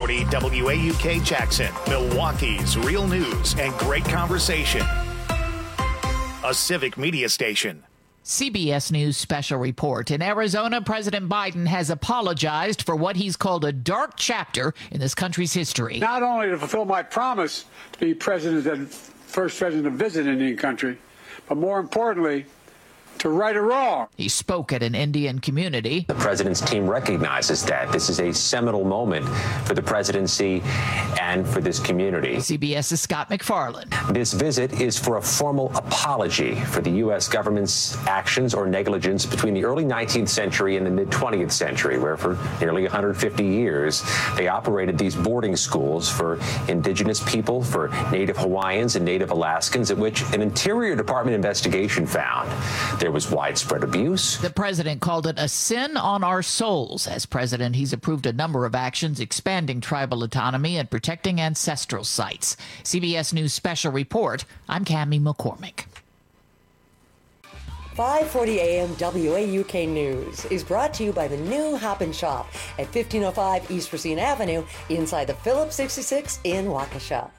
540 WAUK Jackson, Milwaukee's real news and great conversation. A civic media station. CBS News special report. In Arizona, President Biden has apologized for what he's called a dark chapter in this country's history. Not only to fulfill my promise to be president and first president to visit an Indian country, but more importantly, to right a wrong. He spoke at an Indian community. The president's team recognizes that this is a seminal moment for the presidency and for this community. CBS's Scott McFarland. This visit is for a formal apology for the U.S. government's actions or negligence between the early 19th century and the mid-20th century, where for nearly 150 years they operated these boarding schools for indigenous people, for Native Hawaiians and Native Alaskans, at which an Interior Department investigation found there was widespread abuse. The president called it a sin on our souls. As president, he's approved a number of actions expanding tribal autonomy and protecting ancestral sites. CBS News special report. I'm Cammie McCormick. 540 AM WAUK News is brought to you by the new Hop and Shop at 1505 East Racine Avenue inside the Phillips 66 in Waukesha.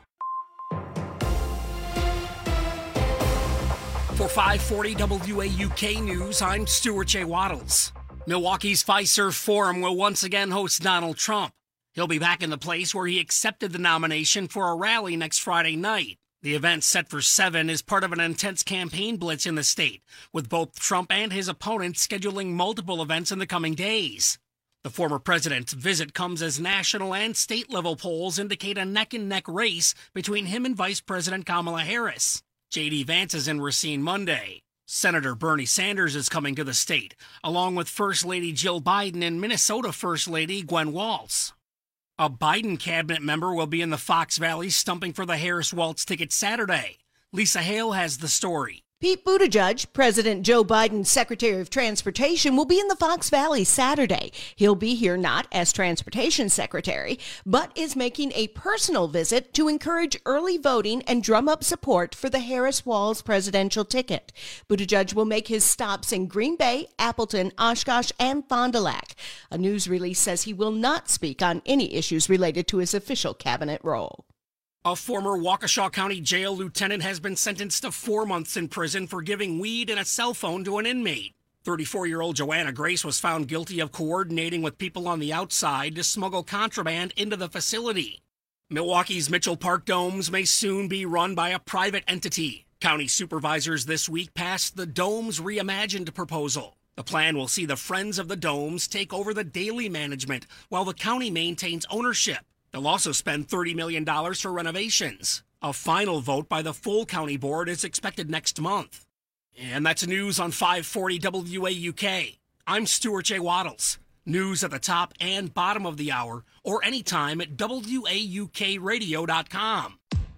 For 540 WAUK News, I'm Stuart J. Waddles. Milwaukee's Fiserv Forum will once again host Donald Trump. He'll be back in the place where he accepted the nomination for a rally next Friday night. The event, set for 7, is part of an intense campaign blitz in the state, with both Trump and his opponents scheduling multiple events in the coming days. The former president's visit comes as national and state-level polls indicate a neck-and-neck race between him and Vice President Kamala Harris. J.D. Vance is in Racine Monday. Senator Bernie Sanders is coming to the state, along with First Lady Jill Biden and Minnesota First Lady Gwen Walz. A Biden cabinet member will be in the Fox Valley stumping for the Harris-Walz ticket Saturday. Lisa Hale has the story. Pete Buttigieg, President Joe Biden's Secretary of Transportation, will be in the Fox Valley Saturday. He'll be here not as Transportation Secretary, but is making a personal visit to encourage early voting and drum up support for the Harris-Walz presidential ticket. Buttigieg will make his stops in Green Bay, Appleton, Oshkosh, and Fond du Lac. A news release says he will not speak on any issues related to his official cabinet role. A former Waukesha County Jail lieutenant has been sentenced to 4 months in prison for giving weed and a cell phone to an inmate. 34-year-old Joanna Grace was found guilty of coordinating with people on the outside to smuggle contraband into the facility. Milwaukee's Mitchell Park Domes may soon be run by a private entity. County supervisors this week passed the Domes Reimagined proposal. The plan will see the Friends of the Domes take over the daily management while the county maintains ownership. They'll also spend $30 million for renovations. A final vote by the full county board is expected next month. And that's news on 540 WAUK. I'm Stuart J. Waddles. News at the top and bottom of the hour, or anytime at WAUKradio.com.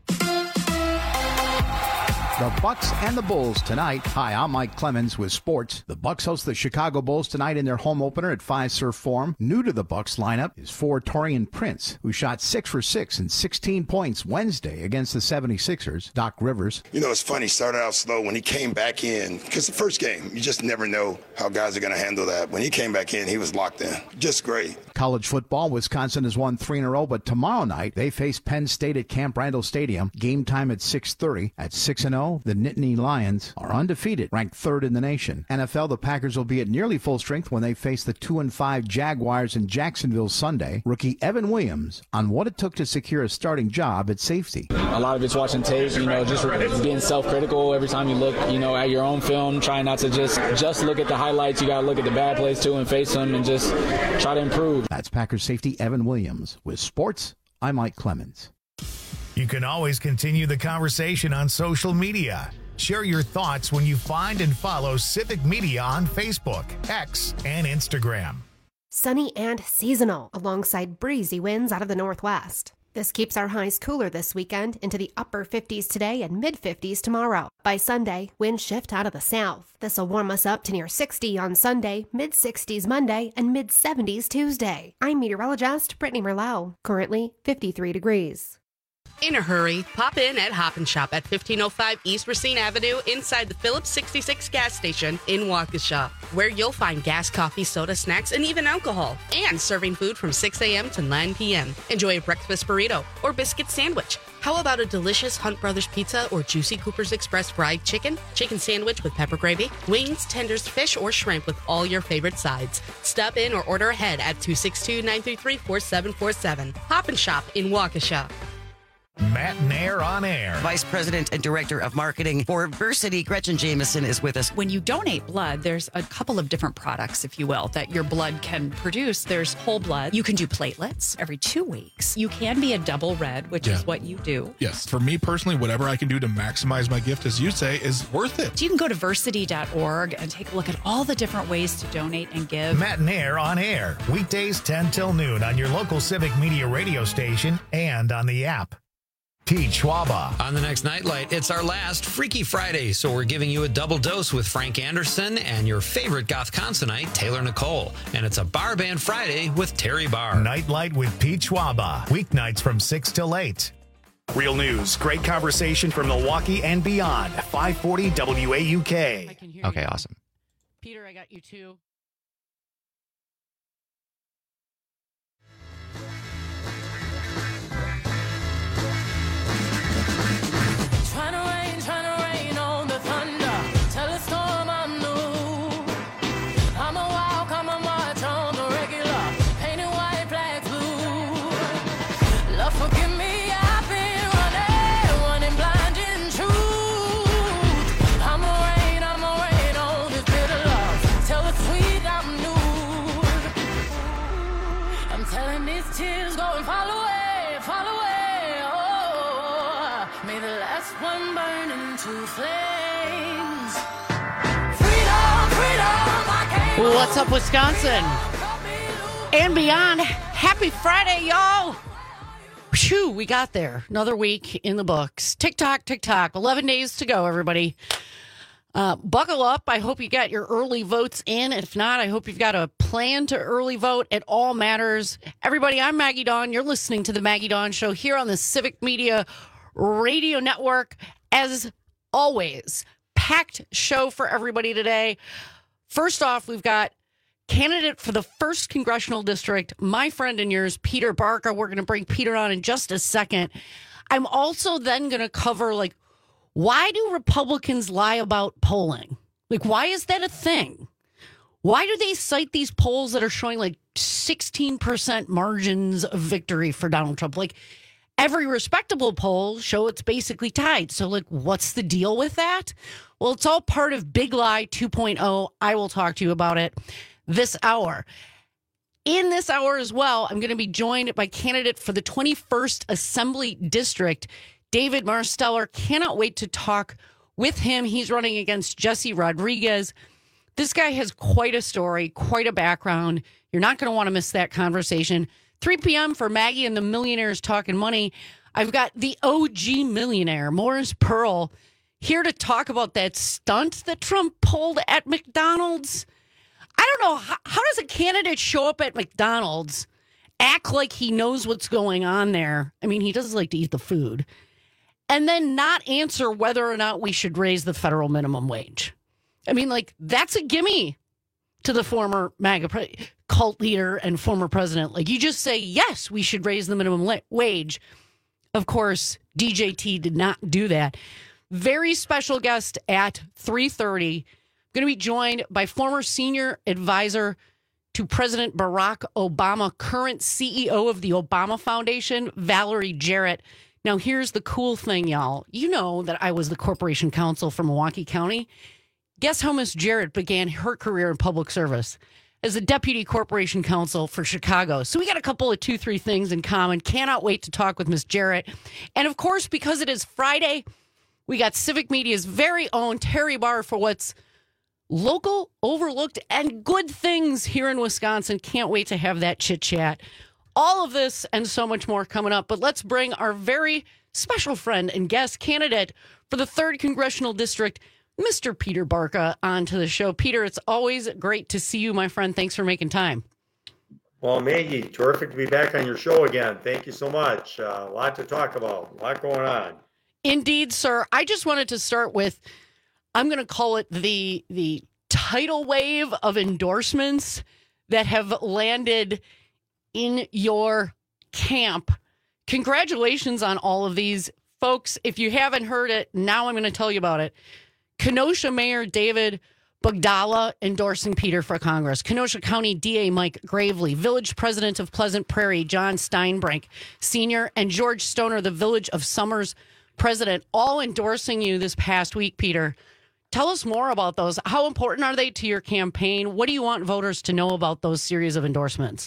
The Bucks and the Bulls tonight. Hi, I'm Mike Clemens with sports. The Bucks host the Chicago Bulls tonight in their home opener at Fiserv Forum. New to the Bucks lineup is forward Taurean Prince, who shot 6 for 6 and 16 points Wednesday against the 76ers. Doc Rivers. You know, it's funny, started out slow. When he came back in, because the first game, you just never know how guys are going to handle that. When he came back in, he was locked in. Just great. College football, Wisconsin has won 3 in a row, but tomorrow night they face Penn State at Camp Randall Stadium. Game time at 6:30. At 6-0, the Nittany Lions are undefeated, ranked 3rd in the nation. NFL, the Packers will be at nearly full strength when they face the 2-5 Jaguars in Jacksonville Sunday. Rookie Evan Williams on what it took to secure a starting job at safety. A lot of it's watching tape, just being self-critical every time you look, at your own film, trying not to just look at the highlights. You got to look at the bad plays too and face them and just try to improve. That's Packers safety Evan Williams. With sports, I'm Mike Clemens. You can always continue the conversation on social media. Share your thoughts when you find and follow Civic Media on Facebook, X, and Instagram. Sunny and seasonal, alongside breezy winds out of the northwest. This keeps our highs cooler this weekend into the upper 50s today and mid-50s tomorrow. By Sunday, winds shift out of the south. This will warm us up to near 60 on Sunday, mid-60s Monday, and mid-70s Tuesday. I'm meteorologist Brittany Merlot. Currently 53 degrees. In a hurry, pop in at Hop & Shop at 1505 East Racine Avenue inside the Phillips 66 gas station in Waukesha, where you'll find gas, coffee, soda, snacks, and even alcohol, and serving food from 6 a.m. to 9 p.m. Enjoy a breakfast burrito or biscuit sandwich. How about a delicious Hunt Brothers pizza or juicy Cooper's Express fried chicken sandwich with pepper gravy, wings, tenders, fish, or shrimp with all your favorite sides? Stop in or order ahead at 262-933-4747. Hop & Shop in Waukesha. Matt Nair on air. Vice President and Director of Marketing for Versity, Gretchen Jameson, is with us. When you donate blood, there's a couple of different products, if you will, that your blood can produce. There's whole blood. You can do platelets every 2 weeks. You can be a double red, which is what you do. Yes. For me personally, whatever I can do to maximize my gift, as you say, is worth it. So you can go to versity.org and take a look at all the different ways to donate and give. Matt Nair on air. Weekdays 10 till noon on your local Civic Media radio station and on the app. Pete Schwaba. On the next Nightlight, it's our last Freaky Friday, so we're giving you a double dose with Frank Anderson and your favorite goth consonite, Taylor Nicole. And it's a Bar Band Friday with Terry Barr. Nightlight with Pete Schwaba. Weeknights from 6 till 8. Real news, great conversation from Milwaukee and beyond. 540 WAUK. Okay, awesome. Peter, I got you too. Trying to rain on the thunder. Tell a storm I'm new. I'm a walk, I'm a march on the regular. Painted white, black, blue. Love, forgive me, I've been running blind in truth. I'm a rain on this bitter love. Tell the sweet I'm nude. I'm telling these tears go and fall away, fall away. May the last one burn into flames. Freedom, freedom, I can't. What's up, Wisconsin? And beyond. Happy Friday, y'all. Phew, we got there. Another week in the books. Tick-tock, tick-tock. 11 days to go, everybody. Buckle up. I hope you got your early votes in. If not, I hope you've got a plan to early vote. It all matters. Everybody, I'm Maggie Dawn. You're listening to the Maggie Dawn Show here on the Civic Media Radio Network. As always, packed show for everybody today. First off, we've got candidate for the 1st Congressional District, my friend and yours, Peter Barca. We're going to bring Peter on in just a second. I'm also then going to cover, why do Republicans lie about polling? Why is that a thing? Why do they cite these polls that are showing 16% margins of victory for Donald Trump? Every respectable poll show it's basically tied. So, what's the deal with that? Well, it's all part of Big Lie 2.0. I will talk to you about it this hour. In this hour as well, I'm going to be joined by candidate for the 21st Assembly District, David Marsteller. Cannot wait to talk with him. He's running against Jesse Rodriguez. This guy has quite a story, quite a background. You're not going to want to miss that conversation. 3 p.m. for Maggie and the Millionaires Talking Money. I've got the OG millionaire, Morris Pearl, here to talk about that stunt that Trump pulled at McDonald's. I don't know. How does a candidate show up at McDonald's, act like he knows what's going on there? I mean, he does like to eat the food. And then not answer whether or not we should raise the federal minimum wage. I mean, that's a gimme to the former MAGA cult leader and former president. You just say, yes, we should raise the minimum wage. Of course, DJT did not do that. Very special guest at 3:30. Going to be joined by former senior advisor to President Barack Obama, current CEO of the Obama Foundation, Valerie Jarrett. Now, here's the cool thing, y'all. You know that I was the corporation counsel for Milwaukee County. Guess how Miss Jarrett began her career in public service? As a deputy corporation counsel for Chicago. So we got a couple of 2-3 things in common. Cannot wait to talk with Miss Jarrett. And of course, because it is Friday, we got Civic Media's very own Terry Barr for what's local, overlooked, and good things here in Wisconsin. Can't wait to have that chit chat. All of this and so much more coming up. But let's bring our very special friend and guest candidate for the 3rd Congressional District, Mr. Peter Barca, onto the show. Peter, it's always great to see you, my friend. Thanks for making time. Well, Maggie, terrific to be back on your show again. Thank you so much. A lot to talk about, a lot going on. Indeed, sir. I just wanted to start with, I'm going to call it the tidal wave of endorsements that have landed in your camp. Congratulations on all of these. Folks, if you haven't heard it, now I'm going to tell you about it. Kenosha Mayor David Bogdala endorsing Peter for Congress. Kenosha County DA Mike Gravely, Village President of Pleasant Prairie John Steinbrink Sr., and George Stoner, the Village of Summers President, all endorsing you this past week, Peter. Tell us more about those. How important are they to your campaign? What do you want voters to know about those series of endorsements?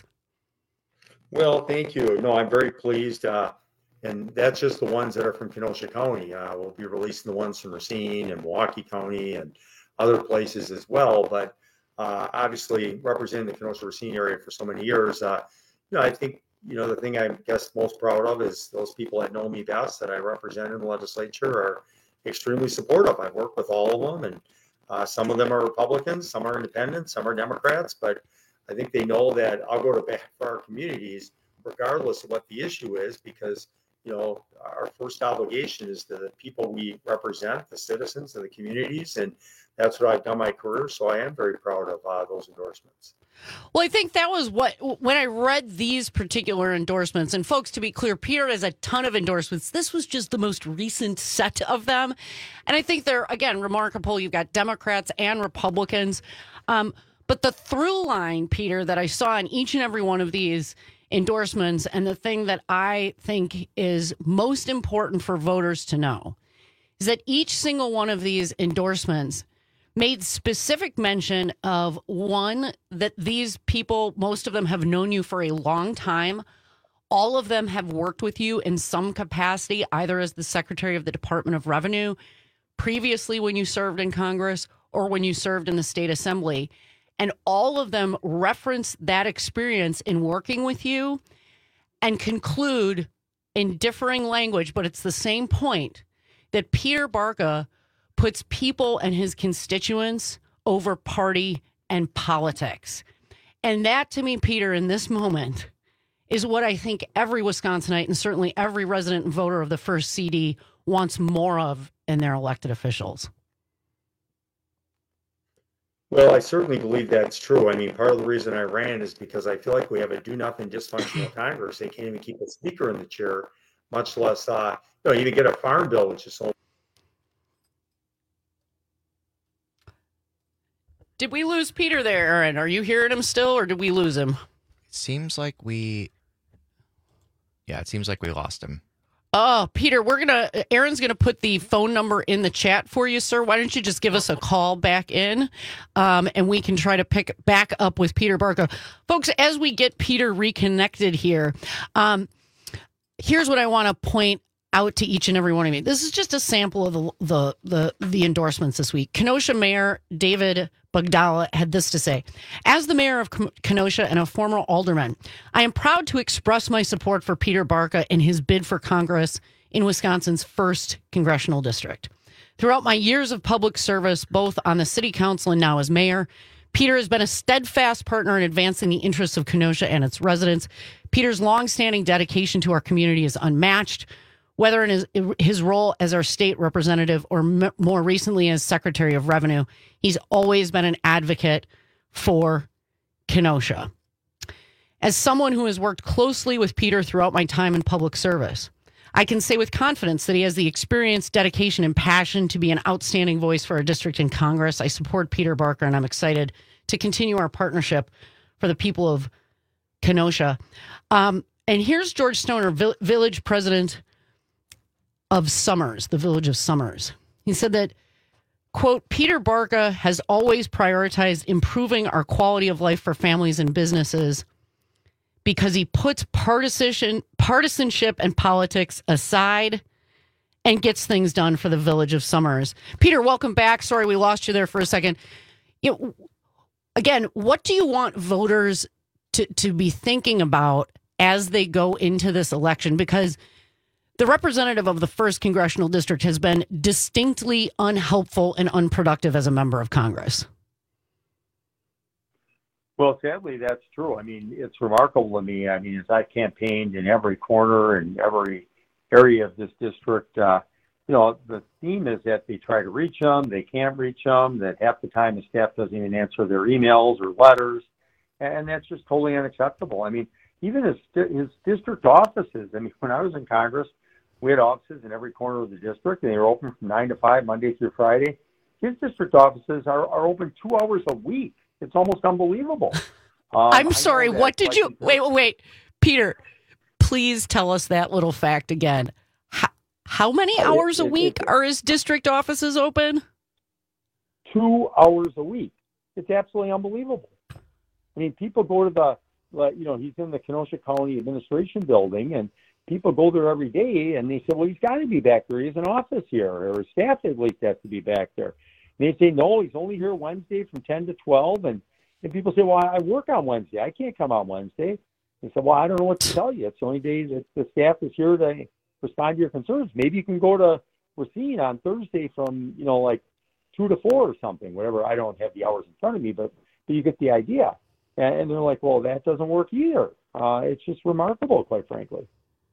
Well, thank you. No, I'm very pleased. And that's just the ones that are from Kenosha County. We'll be releasing the ones from Racine and Milwaukee County and other places as well. But obviously, representing the Kenosha-Racine area for so many years, I think, the thing I'm most proud of is those people that know me best that I represent in the legislature are extremely supportive. I've worked with all of them, and some of them are Republicans, some are independents, some are Democrats, but I think they know that I'll go to bat for our communities regardless of what the issue is, because our first obligation is to the people we represent, the citizens of the communities, and that's what I've done my career. So I am very proud of those endorsements. Well, I think that was when I read these particular endorsements, and folks, to be clear, Peter has a ton of endorsements. This was just the most recent set of them. And I think they're, again, remarkable. You've got Democrats and Republicans. But the through line, Peter, that I saw in each and every one of these endorsements, and the thing that I think is most important for voters to know, is that each single one of these endorsements made specific mention of, one, that these people, most of them have known you for a long time. All of them have worked with you in some capacity, either as the Secretary of the Department of Revenue, previously when you served in Congress, or when you served in the state assembly. And all of them reference that experience in working with you and conclude in differing language, but it's the same point, that Peter Barca puts people and his constituents over party and politics. And that, to me, Peter, in this moment, is what I think every Wisconsinite and certainly every resident and voter of the first CD wants more of in their elected officials. Well, I certainly believe that's true. I mean, part of the reason I ran is because I feel like we have a do-nothing dysfunctional Congress. They can't even keep a speaker in the chair, much less, even get a farm bill, which is so. Did we lose Peter there, Aaron? Are you hearing him still, or did we lose him? It seems like we lost him. Oh, Peter, Aaron's going to put the phone number in the chat for you, sir. Why don't you just give us a call back in, and we can try to pick back up with Peter Barca. Folks, as we get Peter reconnected here, here's what I want to point out to each and every one of you. This is just a sample of the endorsements this week. Kenosha Mayor David Bogdala had this to say: as the mayor of Kenosha and a former alderman, I am proud to express my support for Peter Barca in his bid for Congress in Wisconsin's 1st congressional district. Throughout my years of public service, both on the city council and now as mayor, Peter has been a steadfast partner in advancing the interests of Kenosha and its residents. Peter's longstanding dedication to our community is unmatched. Whether in his role as our state representative or more recently as Secretary of Revenue, he's always been an advocate for Kenosha. As someone who has worked closely with Peter throughout my time in public service, I can say with confidence that he has the experience, dedication, and passion to be an outstanding voice for our district in Congress. I support Peter Barca, and I'm excited to continue our partnership for the people of Kenosha. And here's George Stoner, Village President of Summers, the Village of Summers. He said that, quote, Peter Barca has always prioritized improving our quality of life for families and businesses because he puts partisanship and politics aside and gets things done for the Village of Summers. Peter, welcome back. Sorry, we lost you there for a second. Again, what do you want voters to be thinking about as they go into this election? Because the representative of the 1st congressional district has been distinctly unhelpful and unproductive as a member of Congress. Well, sadly, that's true. I mean, it's remarkable to me. I mean, as I campaigned in every corner and every area of this district, the theme is that they try to reach them, they can't reach them, that half the time the staff doesn't even answer their emails or letters, and that's just totally unacceptable. I mean, even his district offices, I mean, when I was in Congress, we had offices in every corner of the district, and they were open from 9 to 5, Monday through Friday. His district offices are open 2 hours a week. It's almost unbelievable. I'm sorry, what did you... Wait. Peter, please tell us that little fact again. How many hours a week are his district offices open? 2 hours a week. It's absolutely unbelievable. I mean, people go to he's in the Kenosha County Administration Building, and people go there every day, and they say, well, he's got to be back there. He has an office here, or his staff at least has to be back there. And they say, no, he's only here Wednesday from 10 to 12. And people say, well, I work on Wednesday. I can't come on Wednesday. They said, well, I don't know what to tell you. It's the only day that the staff is here to respond to your concerns. Maybe you can go to Racine on Thursday from, 2 to 4 or something, whatever. I don't have the hours in front of me, but you get the idea. And they're like, well, that doesn't work either. It's just remarkable, quite frankly.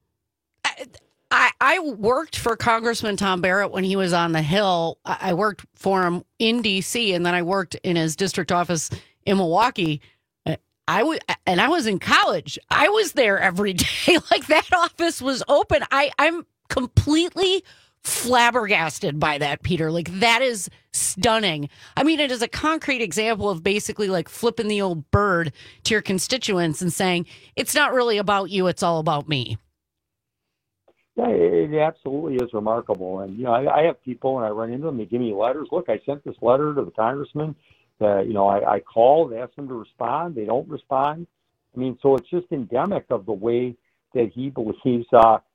I worked for Congressman Tom Barrett when he was on the Hill. I worked for him in D.C., and then I worked in his district office in Milwaukee. I was in college. I was there every day. Like, that office was open. I'm completely flabbergasted by that, Peter. Like, that is stunning. I mean, it is a concrete example of basically like flipping the old bird to your constituents and saying, it's not really about you, it's all about me. Yeah, it absolutely is remarkable. And, I have people, and I run into them, they give me letters. Look, I sent this letter to the congressman. I called, asked them to respond. They don't respond. I mean, so it's just endemic of the way that he believes he's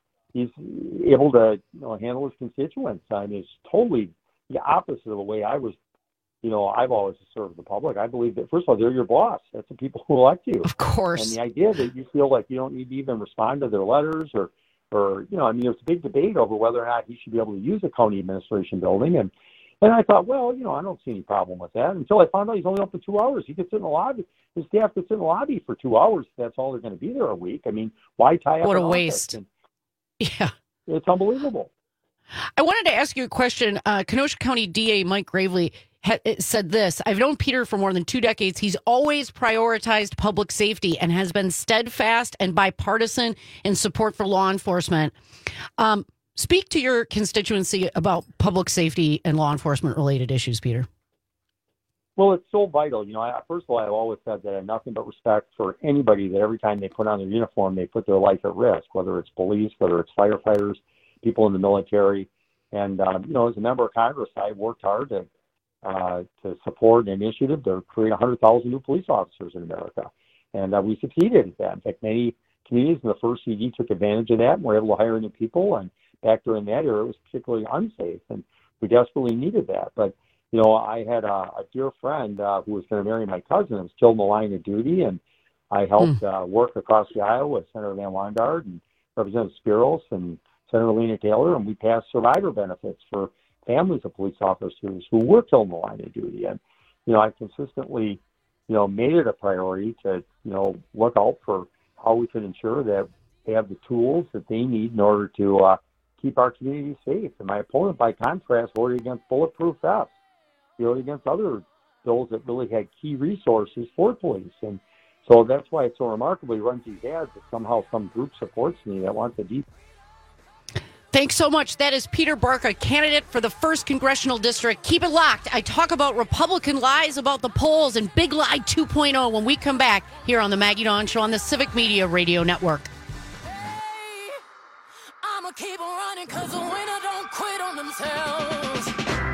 able to handle his constituents. I mean, it's totally the opposite of the way I was. I've always served the public. I believe that, first of all, they're your boss. That's the people who elect you. Of course. And the idea that you feel like you don't need to even respond to their letters or there's a big debate over whether or not he should be able to use a county administration building. And I thought, well, I don't see any problem with that until I found out he's only open 2 hours. He gets in the lobby. His staff gets in the lobby for 2 hours. That's all they're going to be there a week. I mean, why tie up? What a waste. Yeah. It's unbelievable. I wanted to ask you a question. Kenosha County DA Mike Gravely said this: I've known Peter for more than 2 decades. He's always prioritized public safety and has been steadfast and bipartisan in support for law enforcement. Speak to your constituency about public safety and law enforcement related issues, Peter. Well, it's so vital. First of all, I've always said that I have nothing but respect for anybody that every time they put on their uniform, they put their life at risk, whether it's police, whether it's firefighters, people in the military. And, as a member of Congress, I worked hard to support an initiative to create 100,000 new police officers in America. And we succeeded at that. In fact, many communities in the first CD took advantage of that and were able to hire new people. And back during that era, it was particularly unsafe, and we desperately needed that. But, I had a dear friend who was going to marry my cousin and was killed in the line of duty, and I helped work across the aisle with Senator Van Wandard and Representative Spiros and Senator Lena Taylor, and we passed survivor benefits for families of police officers who were killed in the line of duty. And, I consistently, made it a priority to, look out for how we could ensure that they have the tools that they need in order to keep our communities safe. And my opponent, by contrast, voted against bulletproof vests, voted against other bills that really had key resources for police. And so that's why it's so remarkable. He runs these ads that somehow some group supports me that wants a deep. Thanks so much. That is Peter Barca, candidate for the 1st Congressional District. Keep it locked. I talk about Republican lies about the polls and Big Lie 2.0 when we come back here on the Maggie Dawn Show on the Civic Media Radio Network. I'ma keep on running because the winner don't quit on themselves.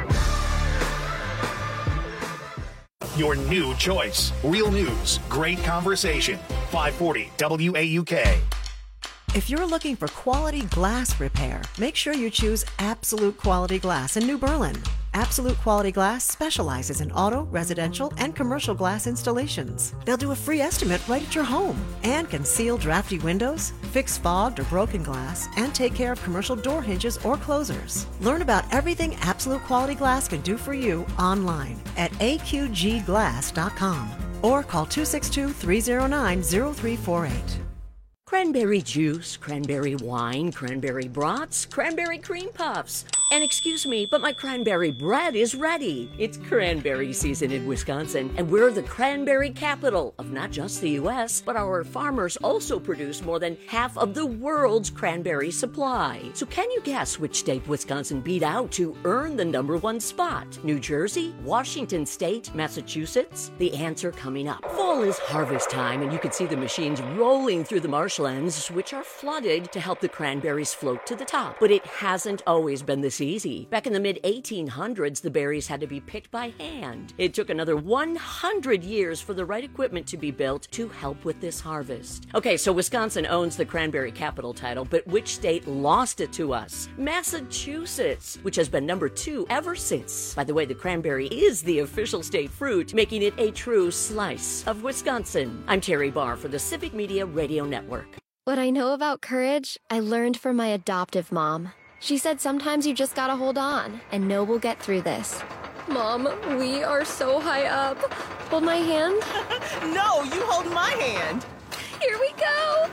Your new choice. Real news, great conversation. 540 WAUK. If you're looking for quality glass repair, make sure you choose Absolute Quality Glass in New Berlin. Absolute Quality Glass specializes in auto, residential, and commercial glass installations. They'll do a free estimate right at your home and can seal drafty windows, fix fogged or broken glass, and take care of commercial door hinges or closers. Learn about everything Absolute Quality Glass can do for you online at aqgglass.com. or call 262-309-0348. Cranberry juice, cranberry wine, cranberry brats, cranberry cream puffs. And excuse me, but my cranberry bread is ready. It's cranberry season in Wisconsin, and we're the cranberry capital of not just the U.S., but our farmers also produce more than half of the world's cranberry supply. So can you guess which state Wisconsin beat out to earn the #1 spot? New Jersey, Washington State, Massachusetts? The answer coming up. Fall is harvest time, and you can see the machines rolling through the marshlands, which are flooded to help the cranberries float to the top. But it hasn't always been this easy. Back in the mid-1800s, the berries had to be picked by hand. It took another 100 years for the right equipment to be built to help with this harvest. Okay, so Wisconsin owns the cranberry capital title, but which state lost it to us? Massachusetts, which has been #2 ever since. By the way, the cranberry is the official state fruit, making it a true slice of Wisconsin. I'm Terry Barr for the Civic Media Radio Network. What I know about courage, I learned from my adoptive mom. She said sometimes you just gotta hold on and know we'll get through this. Mom, we are so high up. Hold my hand. No, you hold my hand. Here we go.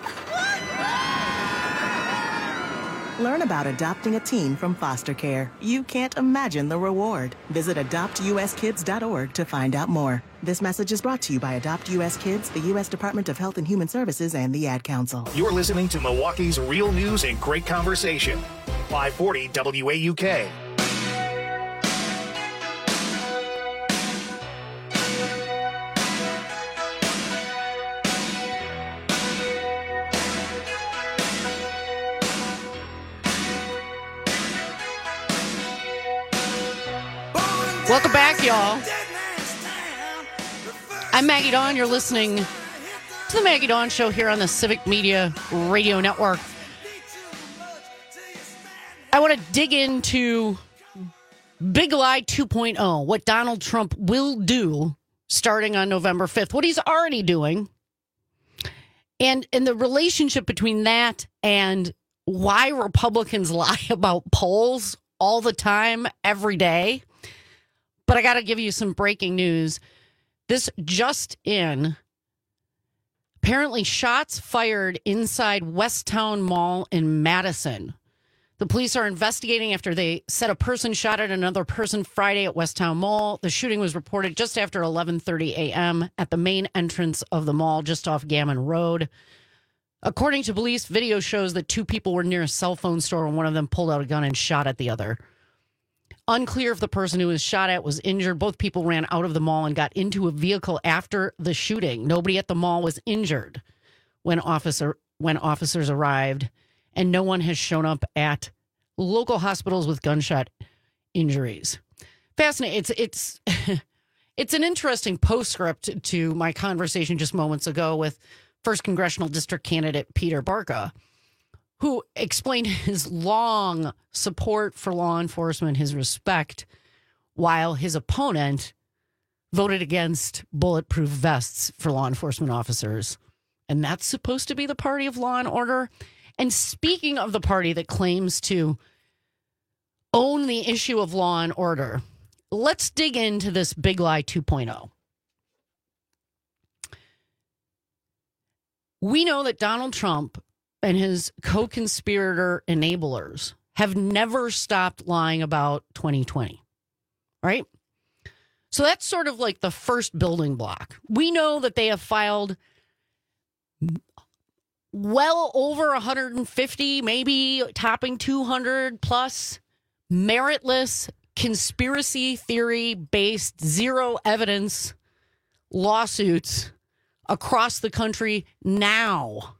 Learn about adopting a teen from foster care. You can't imagine the reward. Visit adoptuskids.org to find out more. This message is brought to you by Adopt U.S. Kids, the U.S. Department of Health and Human Services, and the Ad Council. You're listening to Milwaukee's real news and great conversation. 540 WAUK. Welcome back, y'all. I'm Maggie Dawn. You're listening to the Maggie Dawn Show here on the Civic Media Radio Network. I want to dig into Big Lie 2.0, what Donald Trump will do starting on November 5th, what he's already doing, and the relationship between that and why Republicans lie about polls all the time, every day. But I got to give you some breaking news. This just in. Apparently, shots fired inside Westtown Mall in Madison. The police are investigating after they said a person shot at another person Friday at Westtown Mall. The shooting was reported just after 11:30 a.m. at the main entrance of the mall just off Gammon Road. According to police, video shows that two people were near a cell phone store and one of them pulled out a gun and shot at the other. Unclear if the person who was shot at was injured. Both people ran out of the mall and got into a vehicle after the shooting. Nobody at the mall was injured when officers arrived, and no one has shown up at local hospitals with gunshot injuries. Fascinating. It's it's an interesting postscript to my conversation just moments ago with 1st Congressional District candidate Peter Barca, who explained his long support for law enforcement, his respect, while his opponent voted against bulletproof vests for law enforcement officers. And that's supposed to be the party of law and order. And speaking of the party that claims to own the issue of law and order, let's dig into this Big Lie 2.0. We know that Donald Trump and his co-conspirator enablers have never stopped lying about 2020, right? So that's sort of like the first building block. We know that they have filed well over 150, maybe topping 200 plus meritless conspiracy theory-based zero evidence lawsuits across the country now,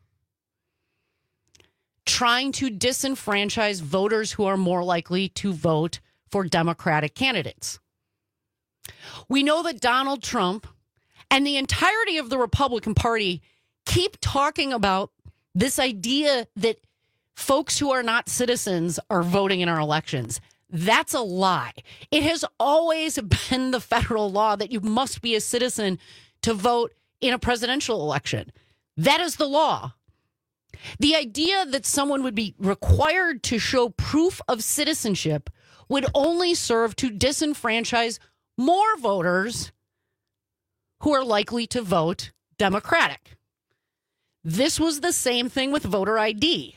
trying to disenfranchise voters who are more likely to vote for Democratic candidates. We know that Donald Trump and the entirety of the Republican Party keep talking about this idea that folks who are not citizens are voting in our elections. That's a lie. It has always been the federal law that you must be a citizen to vote in a presidential election. That is the law. The idea that someone would be required to show proof of citizenship would only serve to disenfranchise more voters who are likely to vote Democratic. This was the same thing with voter ID.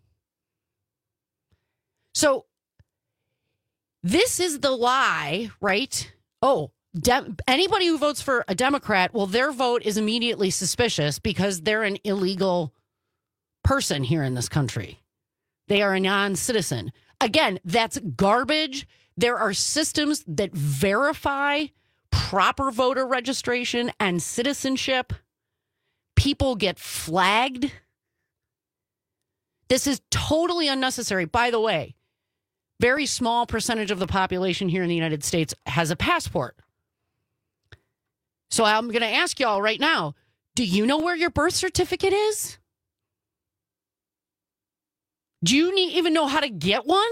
So this is the lie, right? Oh, anybody who votes for a Democrat, well, their vote is immediately suspicious because they're an illegal person here in this country. They are a non-citizen. Again, that's garbage. There are systems that verify proper voter registration and citizenship. People get flagged. This is totally unnecessary. By the way, very small percentage of the population here in the United States has a passport. So I'm going to ask y'all right now, do you know where your birth certificate is? Do you even know how to get one?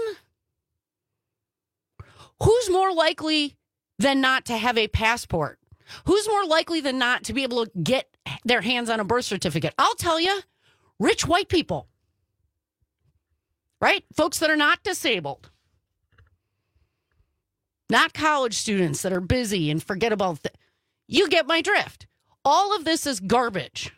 Who's more likely than not to have a passport? Who's more likely than not to be able to get their hands on a birth certificate? I'll tell you, rich white people. Right? Folks that are not disabled. Not college students that are busy and forget about you get my drift. All of this is garbage.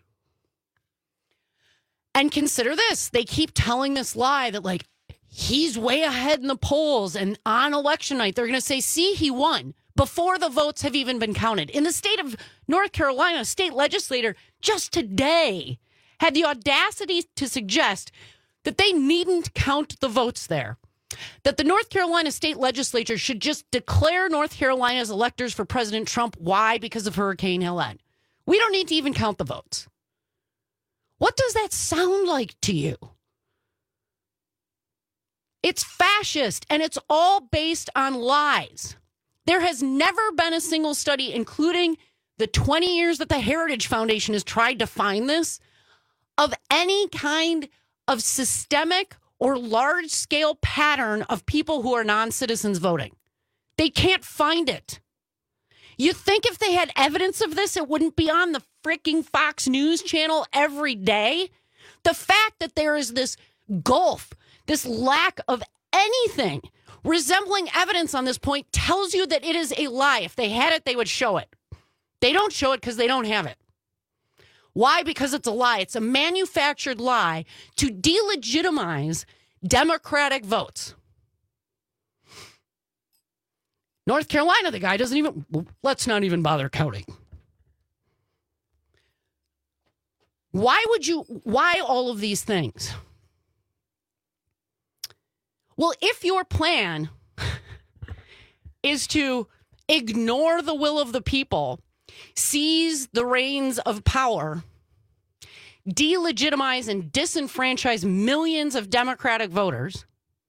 And consider this. They keep telling this lie that, like, he's way ahead in the polls. And on election night, they're going to say, see, he won before the votes have even been counted. In the state of North Carolina, a state legislator just today had the audacity to suggest that they needn't count the votes there. That the North Carolina state legislature should just declare North Carolina's electors for President Trump. Why? Because of Hurricane Helene. We don't need to even count the votes. What does that sound like to you? It's fascist, and it's all based on lies. There has never been a single study, including the 20 years that the Heritage Foundation has tried to find this, of any kind of systemic or large-scale pattern of people who are non-citizens voting. They can't find it. You think if they had evidence of this, it wouldn't be on the freaking Fox News channel every day? The fact that there is this gulf, this lack of anything resembling evidence on this point tells you that it is a lie. If they had it, they would show it. They don't show it because they don't have it. Why? Because it's a lie. It's a manufactured lie to delegitimize Democratic votes. North Carolina, the guy doesn't even, let's not even bother counting. Why all of these things? Well, if your plan is to ignore the will of the people, seize the reins of power, delegitimize and disenfranchise millions of Democratic voters,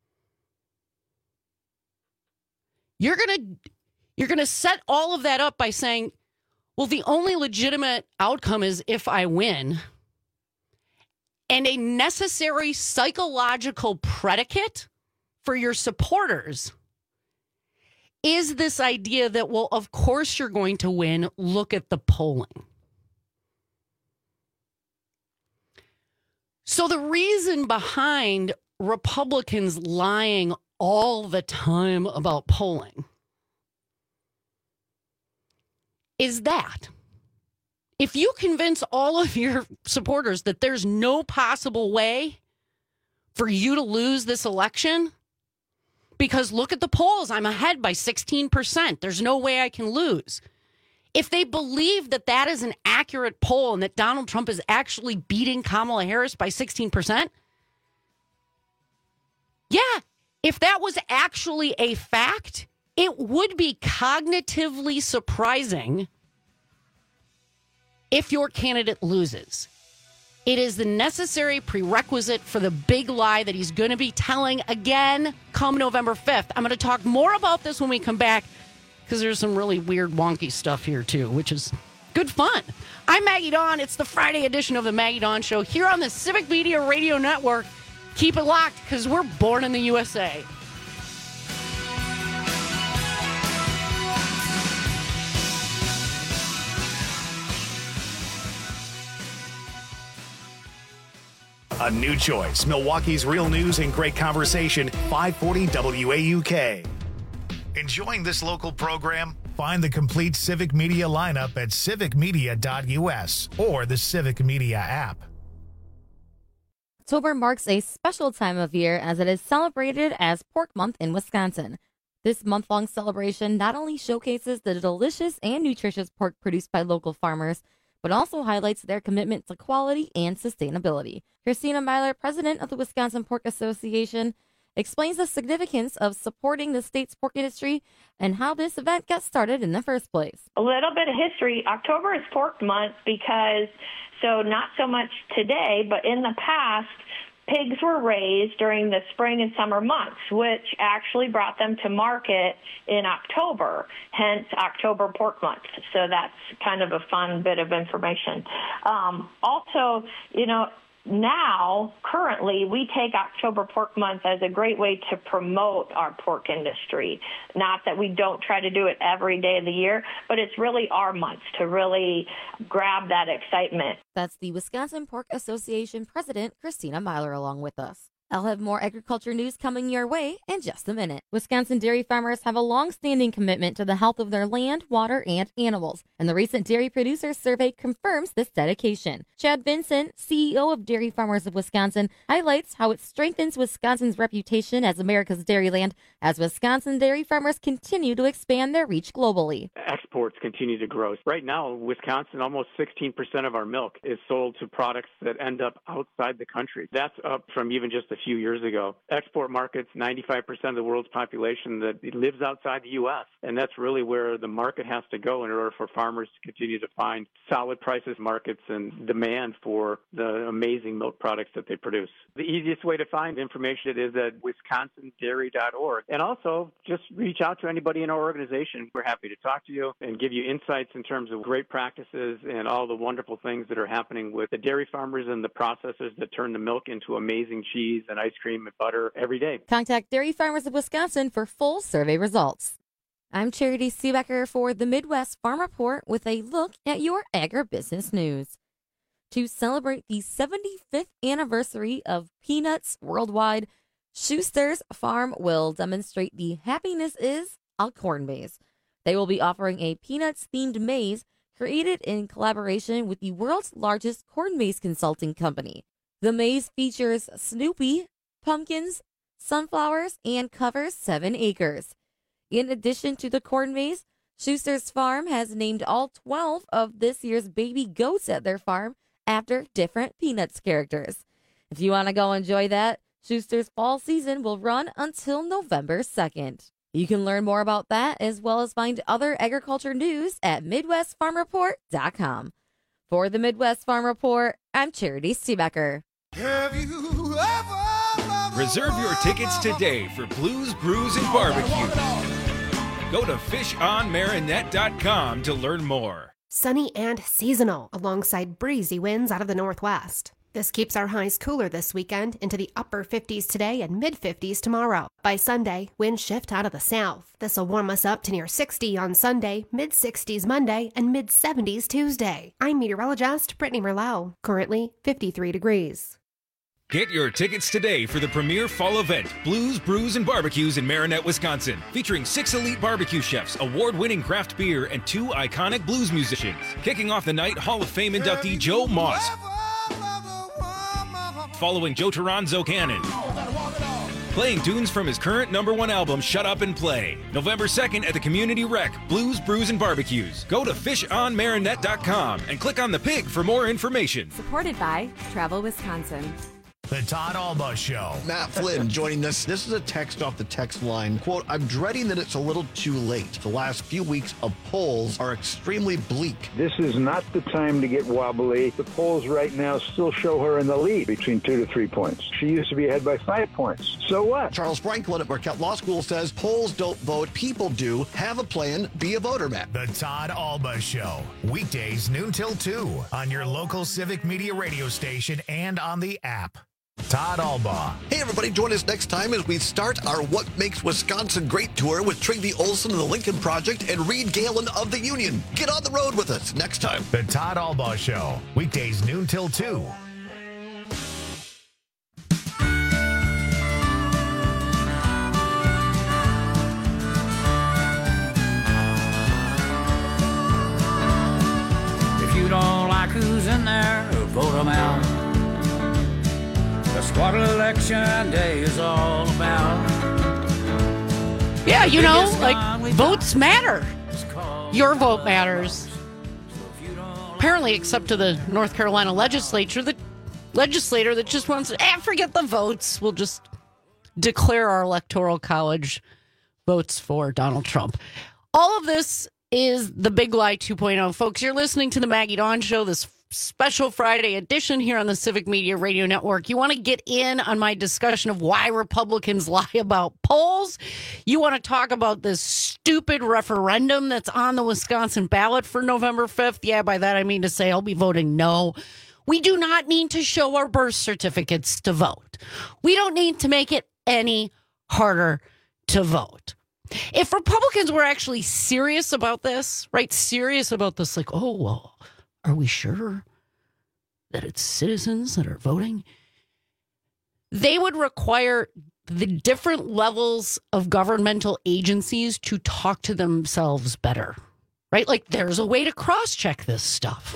you're going to set all of that up by saying, well, the only legitimate outcome is if I win. And a necessary psychological predicate for your supporters is this idea that, well, of course you're going to win. Look at the polling. So the reason behind Republicans lying all the time about polling is that if you convince all of your supporters that there's no possible way for you to lose this election, because look at the polls, I'm ahead by 16%. There's no way I can lose. If they believe that that is an accurate poll and that Donald Trump is actually beating Kamala Harris by 16%, yeah, if that was actually a fact, it would be cognitively surprising if your candidate loses. It is the necessary prerequisite for the big lie that he's going to be telling again come November 5th. I'm going to talk more about this when we come back because there's some really weird, wonky stuff here, too, which is good fun. I'm Maggie Dawn. It's the Friday edition of the Maggie Dawn Show here on the Civic Media Radio Network. Keep it locked because we're born in the USA. A new choice. Milwaukee's real news and great conversation. 540 WAUK. Enjoying this local program? Find the complete Civic Media lineup at civicmedia.us or the Civic Media app. October marks a special time of year as it is celebrated as Pork Month in Wisconsin. This month-long celebration not only showcases the delicious and nutritious pork produced by local farmers, but also highlights their commitment to quality and sustainability. Christina Myler, president of the Wisconsin Pork Association, explains the significance of supporting the state's pork industry and how this event got started in the first place. A little bit of history. October is Pork Month because, so not so much today, but in the past, pigs were raised during the spring and summer months, which actually brought them to market in October, hence October Pork Month. So that's kind of a fun bit of information. Also, now, currently, we take October Pork Month as a great way to promote our pork industry. Not that we don't try to do it every day of the year, but it's really our month to really grab that excitement. That's the Wisconsin Pork Association President, Christina Myler, along with us. I'll have more agriculture news coming your way in just a minute. Wisconsin dairy farmers have a long-standing commitment to the health of their land, water, and animals, and the recent Dairy Producers Survey confirms this dedication. Chad Vincent, CEO of Dairy Farmers of Wisconsin, highlights how it strengthens Wisconsin's reputation as America's dairyland as Wisconsin dairy farmers continue to expand their reach globally. Exports continue to grow. Right now, Wisconsin, almost 16% of our milk is sold to products that end up outside the country. That's up from even just a few years ago. Export markets, 95% of the world's population that lives outside the U.S., and that's really where the market has to go in order for farmers to continue to find solid prices, markets, and demand for the amazing milk products that they produce. The easiest way to find information is at wisconsindairy.org. And also, just reach out to anybody in our organization. We're happy to talk to you and give you insights in terms of great practices and all the wonderful things that are happening with the dairy farmers and the processors that turn the milk into amazing cheese and ice cream and butter every day. Contact Dairy Farmers of Wisconsin for full survey results. I'm Charity Seebecker for the Midwest Farm Report with a look at your agribusiness news. To celebrate the 75th anniversary of peanuts worldwide, Schuster's Farm will demonstrate the Happiness is a Corn Maze. They will be offering a peanuts-themed maze created in collaboration with the world's largest corn maze consulting company. The maze features Snoopy, pumpkins, sunflowers, and covers 7 acres. In addition to the corn maze, Schuster's Farm has named all 12 of this year's baby goats at their farm after different Peanuts characters. If you want to go enjoy that, Schuster's fall season will run until November 2nd. You can learn more about that as well as find other agriculture news at MidwestFarmReport.com. For the Midwest Farm Report, I'm Charity Seebecker. Have you ever Reserve your tickets today for Blues, Brews, and Barbecue. Go to fishonmarinette.com to learn more. Sunny and seasonal, alongside breezy winds out of the northwest. This keeps our highs cooler this weekend into the upper 50s today and mid-50s tomorrow. By Sunday, winds shift out of the south. This will warm us up to near 60 on Sunday, mid-60s Monday, and mid-70s Tuesday. I'm meteorologist Brittany Merlot. Currently 53 degrees. Get your tickets today for the premier fall event, Blues, Brews, and Barbecues in Marinette, Wisconsin, featuring 6 elite barbecue chefs, award-winning craft beer, and 2 iconic blues musicians. Kicking off the night, Hall of Fame inductee Joe Moss, following Joe Toronzo Cannon, playing tunes from his current #1 album, Shut Up and Play. November 2nd at the Community Rec, Blues, Brews, and Barbecues. Go to fishonmarinette.com and click on the pig for more information. Supported by Travel Wisconsin. The Todd Alba Show. Matt Flynn joining us. This is a text off the text line. Quote, I'm dreading that it's a little too late. The last few weeks of polls are extremely bleak. This is not the time to get wobbly. The polls right now still show her in the lead between 2 to 3 points. She used to be ahead by 5 points. So what? Charles Franklin at Marquette Law School says polls don't vote, people do. Have a plan, be a voter, Matt. The Todd Alba Show. Weekdays noon till 2 on your local Civic Media radio station and on the app. Todd Alba. Hey, everybody, join us next time as we start our What Makes Wisconsin Great tour with Trygve Olson of the Lincoln Project and Reed Galen of the Union. Get on the road with us next time. The Todd Alba Show. Weekdays noon till 2. them out. That's what election day is all about. Yeah, you know, like, votes matter. Your vote matters. Apparently, except to the North Carolina legislature, the legislator that just wants to, forget the votes. We'll just declare our electoral college votes for Donald Trump. All of this is the Big Lie 2.0. Folks, you're listening to the Maggie Dawn Show, this special Friday edition here on the Civic Media Radio Network. You want to get in on my discussion of why Republicans lie about polls? You want to talk about this stupid referendum that's on the Wisconsin ballot for November 5th? Yeah, by that I mean to say I'll be voting no. We do not need to show our birth certificates to vote. We don't need to make it any harder to vote. If Republicans were actually serious about this, right, serious about this, like, oh, well, are we sure that it's citizens that are voting? They would require the different levels of governmental agencies to talk to themselves better, right? Like, there's a way to cross-check this stuff.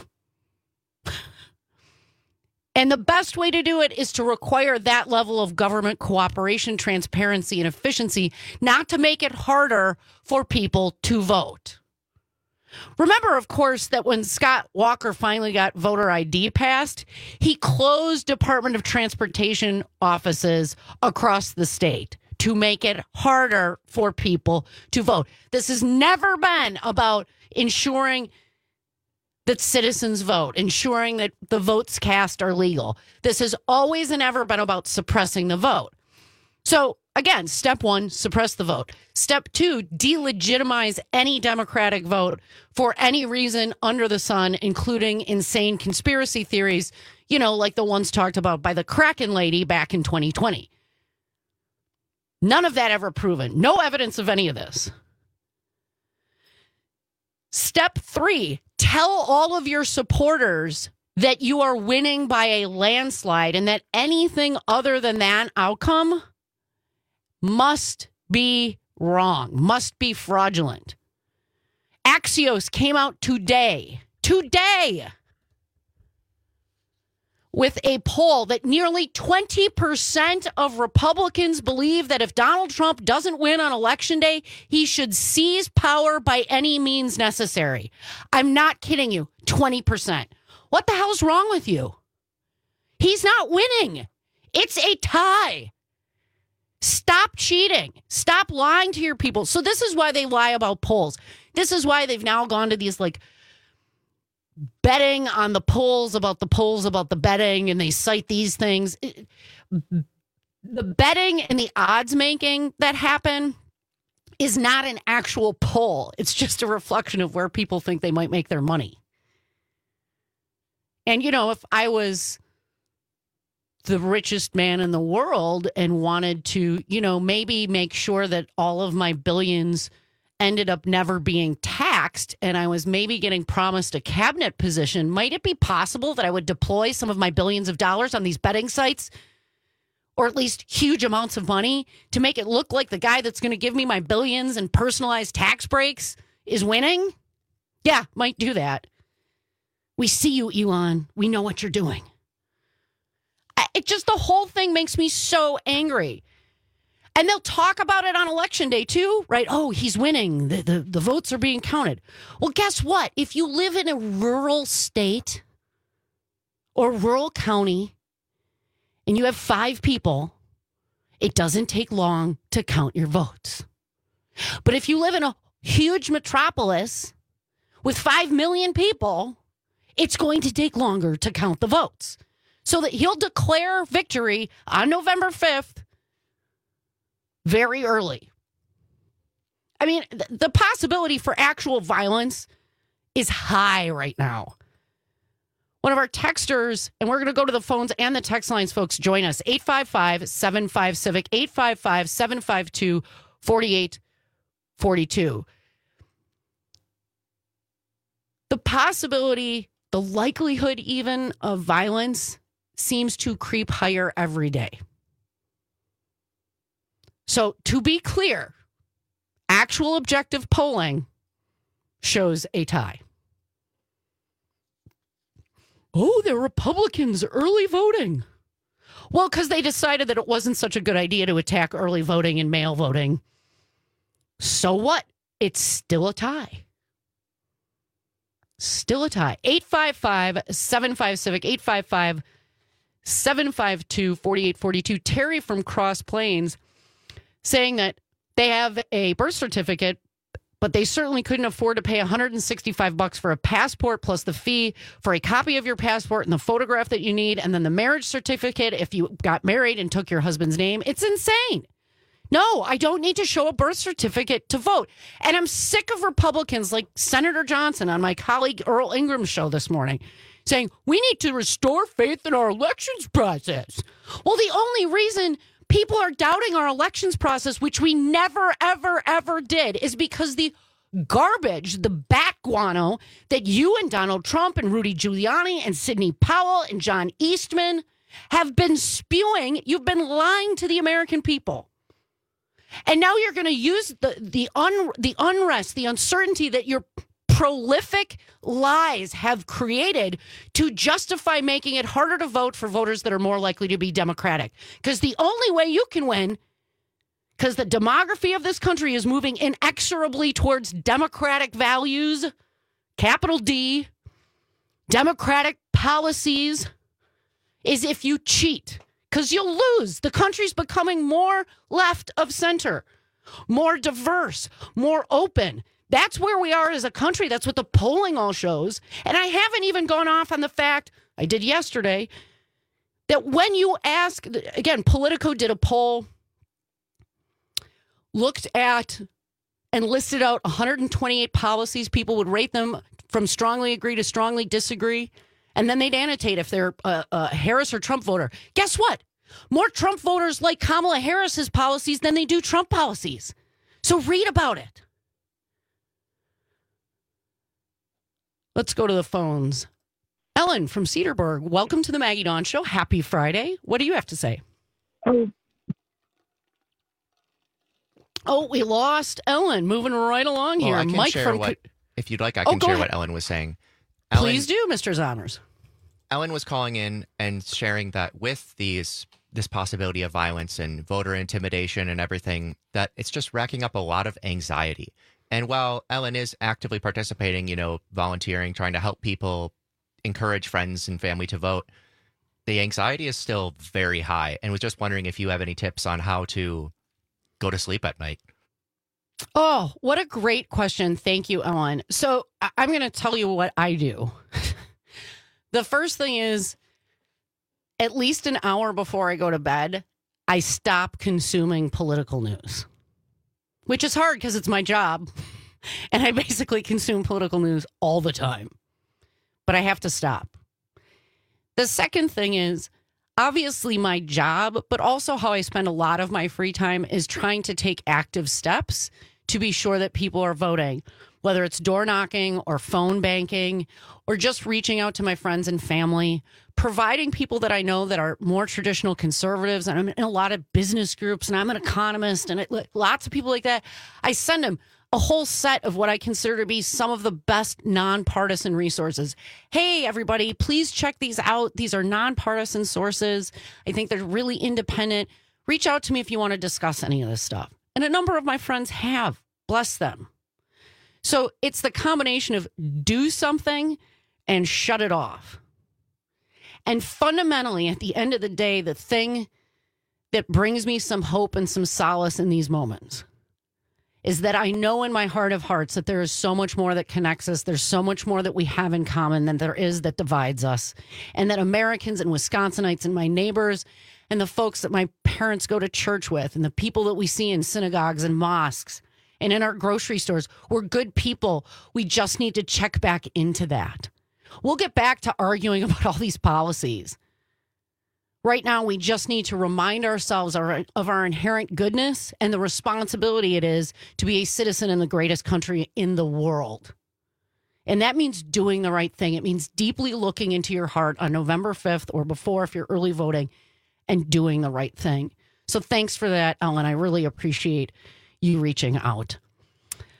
And the best way to do it is to require that level of government cooperation, transparency, and efficiency, not to make it harder for people to vote. Remember, of course, that when Scott Walker finally got voter ID passed, he closed Department of Transportation offices across the state to make it harder for people to vote. This has never been about ensuring that citizens vote, ensuring that the votes cast are legal. This has always and ever been about suppressing the vote. So, again, step one, suppress the vote. Step two, delegitimize any Democratic vote for any reason under the sun, including insane conspiracy theories, you know, like the ones talked about by the Kraken lady back in 2020. None of that ever proven. No evidence of any of this. Step three, tell all of your supporters that you are winning by a landslide and that anything other than that outcome must be wrong, must be fraudulent. Axios came out today, with a poll that nearly 20% of Republicans believe that if Donald Trump doesn't win on Election Day, he should seize power by any means necessary. I'm not kidding you, 20%. What the hell's wrong with you? He's not winning. It's a tie. Stop cheating. Stop lying to your people. So this is why they lie about polls. This is why they've now gone to these, like, betting on the polls about the betting, and they cite these things. The betting and the odds making that happen is not an actual poll. It's just a reflection of where people think they might make their money. And, you know, if I was the richest man in the world and wanted to, you know, maybe make sure that all of my billions ended up never being taxed, and I was maybe getting promised a cabinet position, might it be possible that I would deploy some of my billions of dollars on these betting sites, or at least huge amounts of money, to make it look like the guy that's going to give me my billions and personalized tax breaks is winning? Yeah, might do that. We see you, Elon. We know what you're doing. It just, the whole thing makes me so angry. And they'll talk about it on Election Day, too, right? Oh, he's winning. The votes are being counted. Well, guess what? If you live in a rural state or rural county and you have 5 people, it doesn't take long to count your votes. But if you live in a huge metropolis with 5 million people, it's going to take longer to count the votes. So that he'll declare victory on November 5th very early. I mean, the possibility for actual violence is high right now. One of our texters, and we're going to go to the phones and the text lines, folks, join us. 855-75-CIVIC, 855-752-4842. The possibility, the likelihood even of violence seems to creep higher every day. So, to be clear, actual objective polling shows a tie. oh, they're Republicans early voting. Well, because they decided that it wasn't such a good idea to attack early voting and mail voting. So what? It's still a tie. Still a tie. 855-75-CIVIC, 855-752-4842. Terry from Cross Plains saying that they have a birth certificate, but they certainly couldn't afford to pay $165 for a passport plus the fee for a copy of your passport and the photograph that you need, and then the marriage certificate if you got married and took your husband's name. It's insane. No, I don't need to show a birth certificate to vote. And I'm sick of Republicans like Senator Johnson on my colleague Earl Ingram's show this morning saying we need to restore faith in our elections process. Well, the only reason people are doubting our elections process, which we never, ever, ever did, is because the garbage, the bat guano that you and Donald Trump and Rudy Giuliani and Sidney Powell and John Eastman have been spewing. You've been lying to the American people. And now you're going to use the unrest, the uncertainty that your prolific lies have created to justify making it harder to vote for voters that are more likely to be Democratic. Because the only way you can win, because the demography of this country is moving inexorably towards Democratic values, capital D, Democratic policies, is if you cheat. Because you'll lose. The country's becoming more left of center, more diverse, more open. That's where we are as a country. That's what the polling all shows. And I haven't even gone off on the fact, I did yesterday, that when you ask, again, Politico did a poll, looked at and listed out 128 policies. People would rate them from strongly agree to strongly disagree. And then they'd annotate if they're a Harris or Trump voter. Guess what? More Trump voters like Kamala Harris's policies than they do Trump policies. So read about it. Let's go to the phones. Ellen from Cedarburg, welcome to the Maggie Dawn Show. Happy Friday. What do you have to say? Oh, we lost Ellen. Moving right along here. I can Mike share from... what, if you'd like, I can share what Ellen was saying. Please do, Mr. Zonners. Ellen was calling in and sharing that with this possibility of violence and voter intimidation and everything, that it's just racking up a lot of anxiety. And while Ellen is actively participating, volunteering, trying to help people, encourage friends and family to vote, the anxiety is still very high. And was just wondering if you have any tips on how to go to sleep at night. Oh, what a great question. Thank you, Ellen. So I'm going to tell you what I do. The first thing is, at least an hour before I go to bed, I stop consuming political news, which is hard because it's my job. And I basically consume political news all the time. But I have to stop. The second thing is, obviously my job, but also how I spend a lot of my free time is trying to take active steps to be sure that people are voting, whether it's door knocking or phone banking or just reaching out to my friends and family, providing people that I know that are more traditional conservatives. And I'm in a lot of business groups and I'm an economist and lots of people like that. I send them a whole set of what I consider to be some of the best nonpartisan resources. Hey, everybody, please check these out. These are nonpartisan sources. I think they're really independent. Reach out to me if you want to discuss any of this stuff. And a number of my friends have. Bless them. So it's the combination of do something and shut it off. And fundamentally, at the end of the day, the thing that brings me some hope and some solace in these moments is that I know in my heart of hearts that there is so much more that connects us. There's so much more that we have in common than there is that divides us. And that Americans and Wisconsinites and my neighbors and the folks that my parents go to church with and the people that we see in synagogues and mosques and in our grocery stores, we're good people. We just need to check back into that. We'll get back to arguing about all these policies. Right now, we just need to remind ourselves of our inherent goodness and the responsibility it is to be a citizen in the greatest country in the world. And that means doing the right thing. It means deeply looking into your heart on November 5th or before if you're early voting and doing the right thing. So thanks for that, Ellen. I really appreciate you reaching out.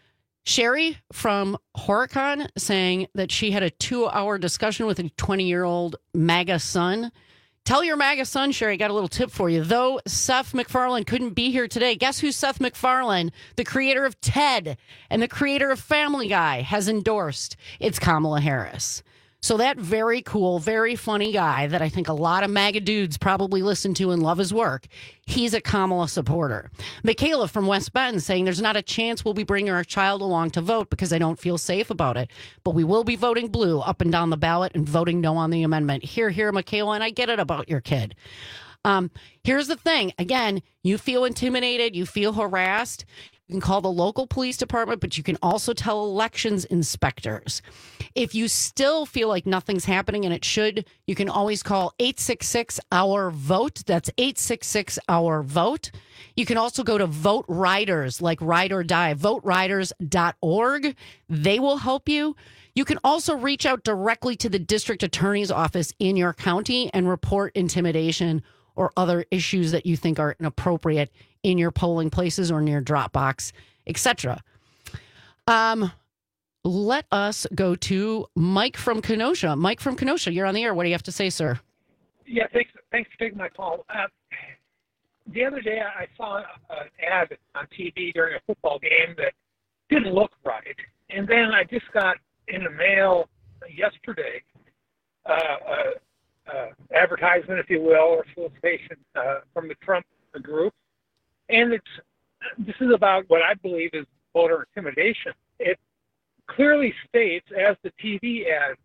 Sherry from Horicon saying that she had a 2-hour discussion with a 20-year-old MAGA son. Tell your MAGA son, Sherry, got a little tip for you. Though Seth MacFarlane couldn't be here today, guess who Seth MacFarlane, the creator of TED and the creator of Family Guy, has endorsed? It's Kamala Harris. So that very cool, very funny guy that I think a lot of MAGA dudes probably listen to and love his work, he's a Kamala supporter. Michaela from West Bend saying there's not a chance we'll be bringing our child along to vote because I don't feel safe about it. But we will be voting blue up and down the ballot and voting no on the amendment. Here, Michaela, and I get it about your kid. Here's the thing. Again, you feel intimidated, you feel harassed. You can call the local police department, but you can also tell elections inspectors. If you still feel like nothing's happening and it should, you can always call 866-OUR-VOTE. That's 866-OUR-VOTE. You can also go to Vote Riders, like Ride or Die, voteriders.org. They will help you. You can also reach out directly to the district attorney's office in your county and report intimidation or other issues that you think are inappropriate in your polling places or near drop box, etc. Let us go to Mike from Kenosha. Mike from Kenosha, you're on the air. What do you have to say, sir? Yeah, thanks for taking my call. The other day, I saw an ad on TV during a football game that didn't look right. And then I just got in the mail yesterday advertisement, if you will, or solicitation from the Trump group. And this is about what I believe is voter intimidation. It clearly states, as the TV ad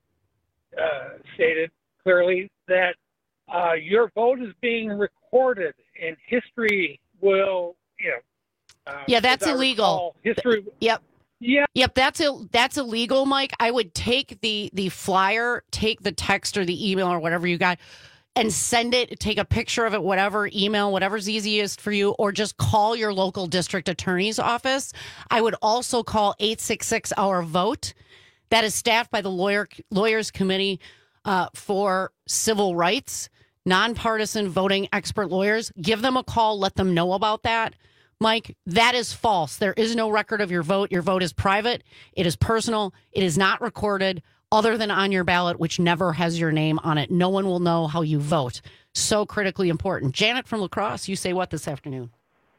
stated clearly, that your vote is being recorded and history will, yeah, that's illegal. History. Yep. Yeah. Yep, that's illegal, Mike. I would take the flyer, take the text or the email or whatever you got, and send it, take a picture of it, whatever, email, whatever's easiest for you, or just call your local district attorney's office. I would also call 866-OUR-VOTE. That is staffed by the Lawyers Committee for Civil Rights, nonpartisan voting expert lawyers. Give them a call. Let them know about that. Mike, that is false. There is no record of your vote. Your vote is private. It is personal. It is not recorded other than on your ballot, which never has your name on it. No one will know how you vote. So critically important. Janet from La Crosse, you say what this afternoon?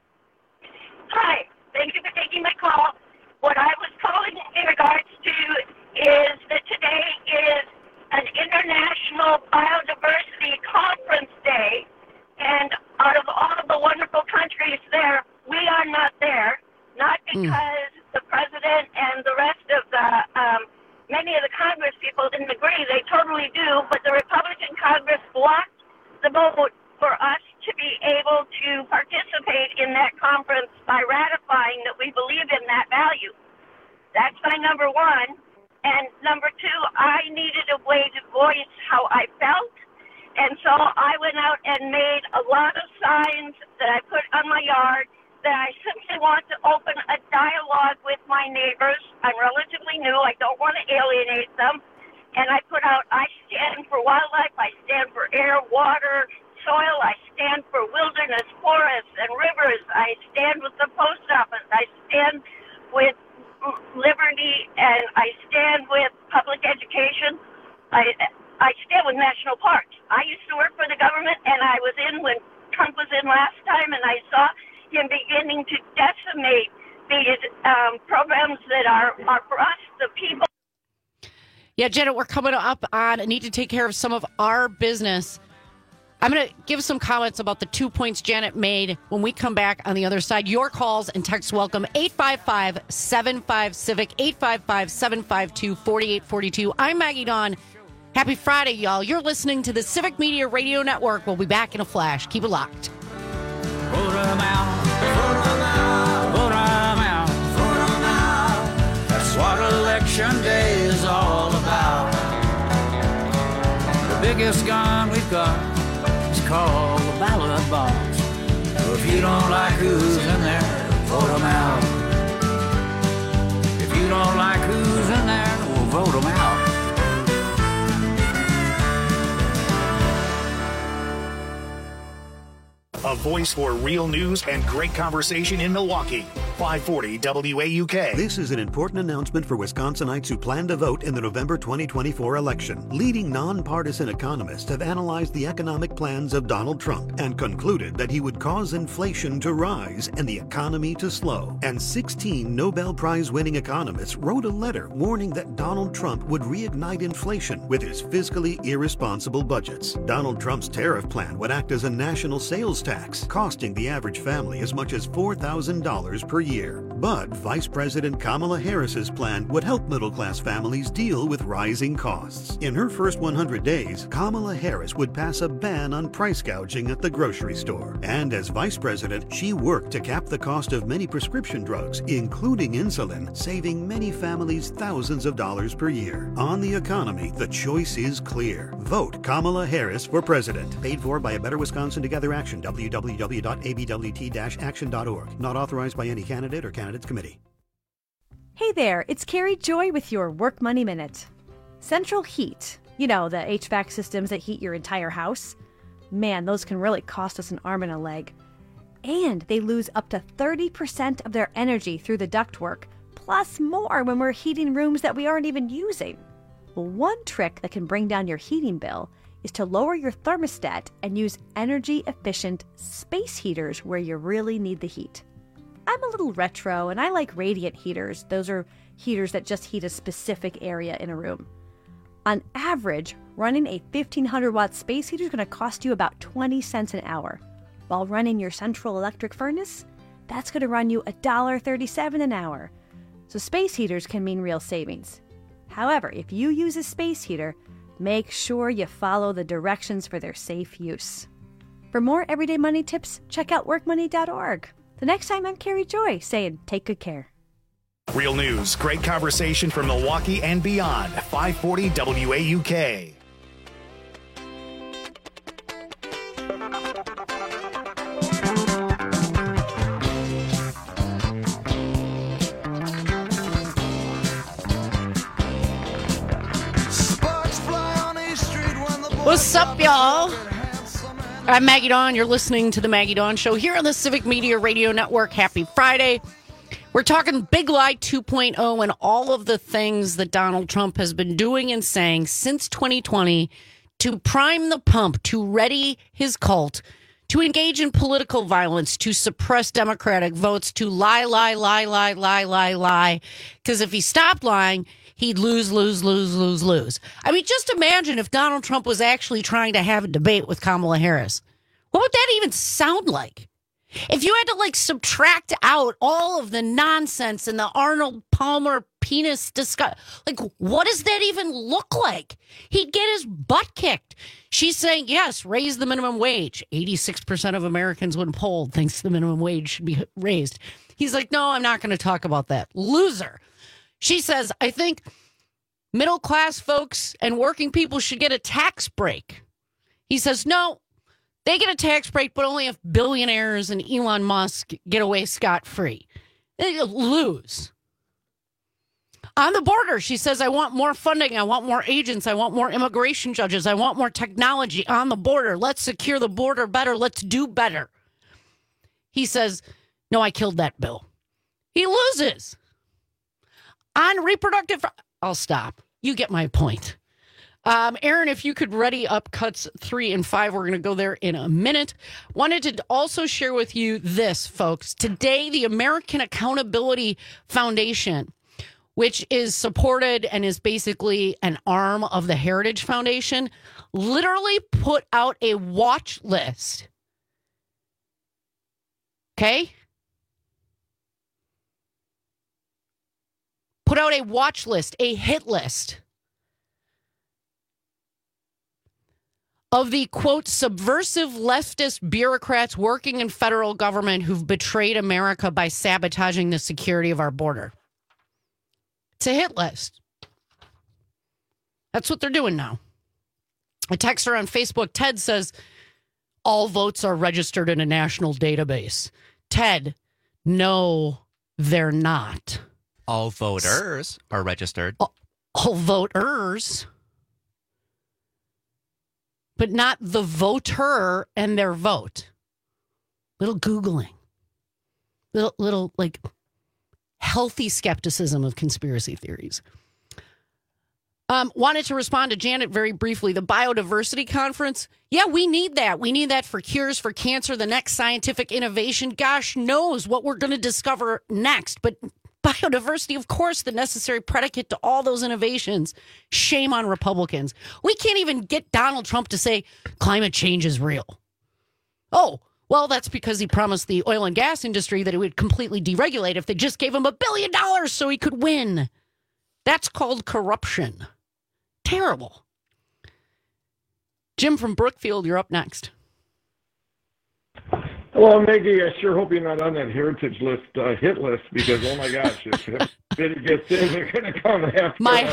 Hi. Thank you for taking my call. What I was calling in regards to is that today is an International Biodiversity Conference Day, and out of all of the wonderful countries there, we are not there, not because the president and the rest of the many of the Congress people didn't agree. They totally do, but the Republican Congress blocked the vote for us to be able to participate in that conference by ratifying that we believe in that value. That's my number one. And number two, I needed a way to voice how I felt. And so I went out and made a lot of signs that I put on my yard that I simply want to open a dialogue with my neighbors. I'm relatively new. I don't want to alienate them. And I put out, I stand for wildlife. I stand for air, water, soil. I stand for wilderness, forests, and rivers. I stand with the post office. I stand with liberty, and I stand with public education. I stand with national parks. I used to work for the government, and I was in when Trump was in last time, and I saw him beginning to decimate these programs that are for us, the people. Yeah, Janet, we're coming up on I need to take care of some of our business. I'm going to give some comments about the 2 points Janet made when we come back on the other side. Your calls and texts welcome. 855-75-CIVIC, 855-752-4842. I'm Maggie Dawn. Happy Friday, y'all. You're listening to the Civic Media Radio Network. We'll be back in a flash. Keep it locked. Vote 'em out. Vote 'em out. Vote 'em out. Vote 'em out. That's what Election Day is all about. The biggest gun we've got is called the ballot box. So if you don't like who's in there, vote 'em out. If you don't like who's in there, we'll vote 'em out. a voice for real news and great conversation in Milwaukee. 540 WAUK. This is an important announcement for Wisconsinites who plan to vote in the November 2024 election. Leading nonpartisan economists have analyzed the economic plans of Donald Trump and concluded that he would cause inflation to rise and the economy to slow. And 16 Nobel Prize-winning economists wrote a letter warning that Donald Trump would reignite inflation with his fiscally irresponsible budgets. Donald Trump's tariff plan would act as a national sales tax, costing the average family as much as $4,000 per year. But Vice President Kamala Harris's plan would help middle-class families deal with rising costs. In her first 100 days, Kamala Harris would pass a ban on price gouging at the grocery store. And as vice president, she worked to cap the cost of many prescription drugs, including insulin, saving many families thousands of dollars per year. On the economy, the choice is clear. Vote Kamala Harris for president. Paid for by a Better Wisconsin Together Action, www.abwt-action.org. Not authorized by any candidate or candidates committee. Hey there, it's Carrie Joy with your Work Money Minute. Central heat, you know, the HVAC systems that heat your entire house. Man, those can really cost us an arm and a leg. And they lose up to 30% of their energy through the ductwork, plus more when we're heating rooms that we aren't even using. Well, one trick that can bring down your heating bill is to lower your thermostat and use energy-efficient space heaters where you really need the heat. I'm a little retro, and I like radiant heaters. Those are heaters that just heat a specific area in a room. On average, running a 1,500-watt space heater is going to cost you about 20 cents an hour. While running your central electric furnace, that's going to run you $1.37 an hour. So space heaters can mean real savings. However, if you use a space heater, make sure you follow the directions for their safe use. For more everyday money tips, check out workmoney.org. The next time, I'm Carrie Joy saying take good care. Real news, great conversation from Milwaukee and beyond. 540 WAUK. What's up, y'all? I'm Maggie Dawn. You're listening to the Maggie Dawn Show here on the Civic Media Radio Network. Happy Friday. We're talking Big Lie 2.0 and all of the things that Donald Trump has been doing and saying since 2020 to prime the pump, to ready his cult, to engage in political violence, to suppress Democratic votes, to lie. Because if he stopped lying, he'd lose. I mean, just imagine if Donald Trump was actually trying to have a debate with Kamala Harris. What would that even sound like? If you had to, subtract out all of the nonsense and the Arnold Palmer penis discussion, what does that even look like? He'd get his butt kicked. She's saying, yes, raise the minimum wage. 86% of Americans when polled thinks the minimum wage should be raised. He's like, no, I'm not going to talk about that. Loser. She says, I think middle-class folks and working people should get a tax break. He says, no, they get a tax break, but only if billionaires and Elon Musk get away scot-free. They lose. On the border, she says, I want more funding. I want more agents. I want more immigration judges. I want more technology on the border. Let's secure the border better. Let's do better. He says, no, I killed that bill. He loses. On reproductive... I'll stop. You get my point. Aaron, if you could ready up cuts 3 and 5, we're going to go there in a minute. Wanted to also share with you this, folks. Today, the American Accountability Foundation, which is supported and is basically an arm of the Heritage Foundation, literally put out a watch list. Okay? Put out a watch list, a hit list of the, quote, subversive leftist bureaucrats working in federal government who've betrayed America by sabotaging the security of our border. It's a hit list. That's what they're doing now. A texter on Facebook, Ted, says, all votes are registered in a national database. Ted, no, they're not. All voters are registered. All voters, but not the voter and their vote. little Googling, little like healthy skepticism of conspiracy theories. Wanted to respond to Janet very briefly. The biodiversity conference. Yeah, we need that. We need that for cures for cancer, the next scientific innovation. Gosh knows what we're going to discover next. But biodiversity, of course, the necessary predicate to all those innovations. Shame on Republicans. We can't even get Donald Trump to say climate change is real. Oh, well, that's because he promised the oil and gas industry that it would completely deregulate if they just gave him $1 billion so he could win. That's called corruption. Terrible. Jim from Brookfield, you're up next. Hello, Maggie. I sure hope you're not on that heritage list, hit list, because, oh my gosh, if Biddy gets in, they're going to come after my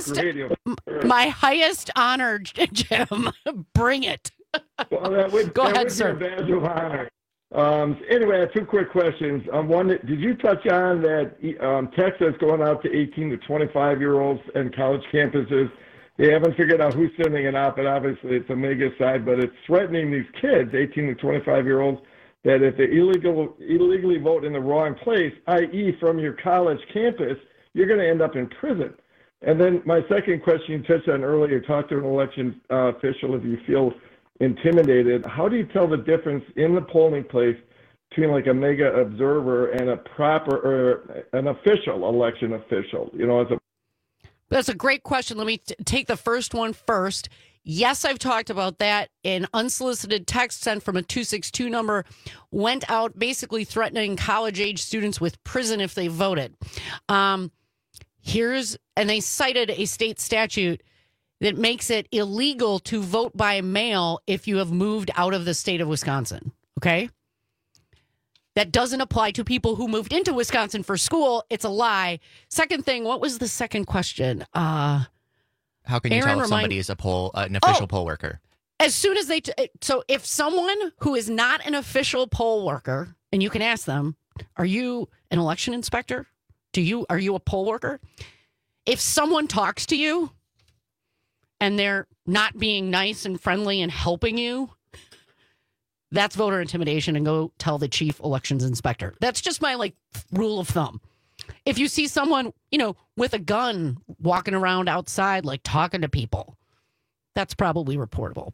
highest honor, Jim. Bring it. Well, that would be a badge of honor. Anyway, I have two quick questions. One, did you touch on that Texas going out to 18 to 25-year-olds and college campuses? They haven't figured out who's sending it out, but obviously it's a mega side, but it's threatening these kids, 18 to 25-year-olds, that if they illegally vote in the wrong place, i.e. from your college campus, you're going to end up in prison. And then my second question you touched on earlier, talk to an election official if you feel intimidated. How do you tell the difference in the polling place between like a mega observer and a proper or an official election official? You know, That's a great question. Let me take the first one first. Yes, I've talked about that. An unsolicited text sent from a 262 number went out basically threatening college-age students with prison if they voted. And they cited a state statute that makes it illegal to vote by mail if you have moved out of the state of Wisconsin. Okay? That doesn't apply to people who moved into Wisconsin for school. It's a lie. Second thing, what was the second question? How can you tell if somebody is an official poll worker? As soon as so if someone who is not an official poll worker, and you can ask them, are you an election inspector? Are you a poll worker? If someone talks to you and they're not being nice and friendly and helping you, that's voter intimidation, and go tell the chief elections inspector. That's just my rule of thumb. If you see someone, with a gun walking around outside, talking to people, that's probably reportable.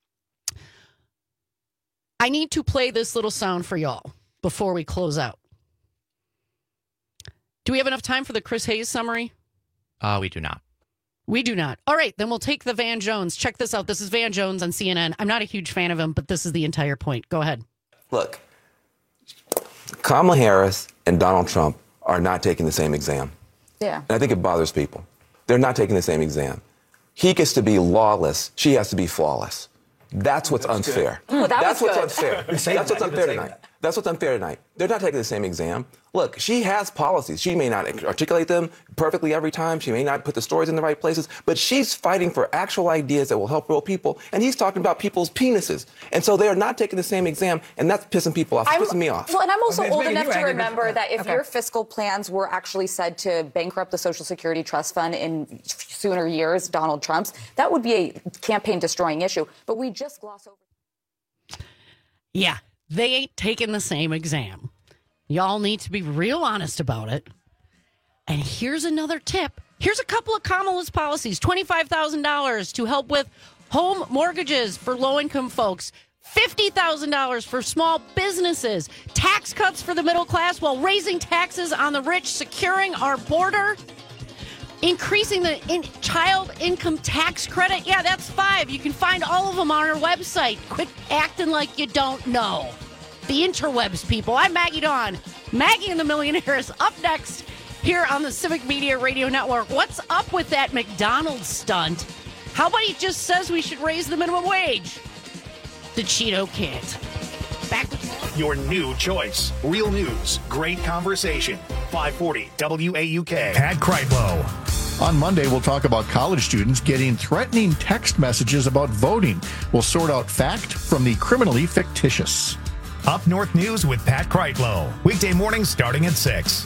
I need to play this little sound for y'all before we close out. Do we have enough time for the Chris Hayes summary? We do not. We do not. All right, then we'll take the Van Jones. Check this out. This is Van Jones on CNN. I'm not a huge fan of him, but this is the entire point. Go ahead. Look, Kamala Harris and Donald Trump are not taking the same exam. Yeah. And I think it bothers people. They're not taking the same exam. He gets to be lawless. She has to be flawless. That's what's unfair. That's what's unfair. That's what's unfair tonight. That's what's unfair tonight. They're not taking the same exam. Look, she has policies. She may not articulate them perfectly every time. She may not put the stories in the right places, but she's fighting for actual ideas that will help real people. And he's talking about people's penises. And so they are not taking the same exam, and that's pissing people off. It's pissing me off. Well, and I'm also old enough to remember that if your fiscal plans were actually said to bankrupt the Social Security Trust Fund in sooner years, Donald Trump's, that would be a campaign-destroying issue. But we just gloss over. Yeah. They ain't taking the same exam. Y'all need to be real honest about it. And here's another tip. Here's a couple of Kamala's policies. $25,000 to help with home mortgages for low-income folks. $50,000 for small businesses. Tax cuts for the middle class while raising taxes on the rich. Securing our border. Increasing the child income tax credit. Yeah, that's 5. You can find all of them on our website. Quit acting like you don't know. The interwebs, people. I'm Maggie Dawn. Maggie and the Millionaires up next here on the Civic Media Radio Network. What's up with that McDonald's stunt? How about he just says we should raise the minimum wage? The Cheeto Kid. Back with your new choice. Real news. Great conversation. 540 WAUK. Pat Kreitlow. On Monday, we'll talk about college students getting threatening text messages about voting. We'll sort out fact from the criminally fictitious. Up North News with Pat Kreitlow. Weekday mornings starting at 6.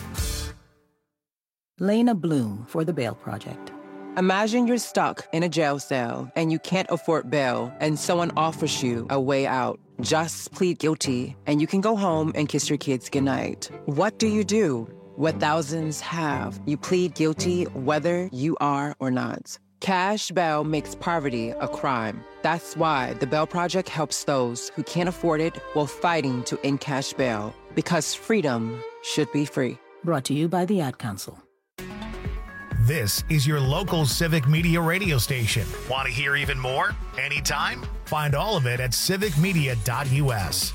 Lena Bloom for the Bail Project. Imagine you're stuck in a jail cell and you can't afford bail and someone offers you a way out. Just plead guilty, and you can go home and kiss your kids goodnight. What do you do? What thousands have. You plead guilty whether you are or not. Cash bail makes poverty a crime. That's why the Bail Project helps those who can't afford it while fighting to end cash bail. Because freedom should be free. Brought to you by the Ad Council. This is your local Civic Media radio station. Want to hear even more? Anytime? Find all of it at civicmedia.us.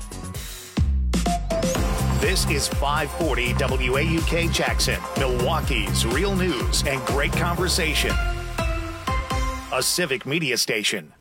This is 540 WAUK Jackson, Milwaukee's real news and great conversation. A Civic Media station.